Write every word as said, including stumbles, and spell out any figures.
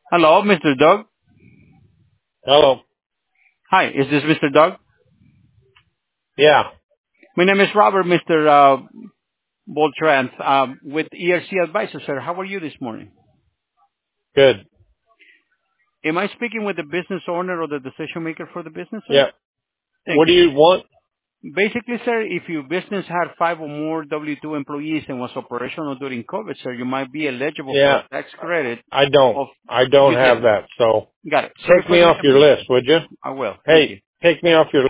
Hello, Mister Doug. Hello. Hi, is this Mister Doug? Yeah. My name is Robert, Mister Uh, Boltrand, um, with E R C Advisors, sir. How are you this morning? Good. Am I speaking with the business owner or the decision maker for the business, sir? Yeah. Thank What do you. you want? Basically, sir, if your business had five or more W two employees and was operational during COVID, sir, you might be eligible for Yeah. a tax credit I don't. of, I don't you have didn't. that. So Got it. Save it take for me the off time your being. list, would you? I will. Thank you. Hey, take me off your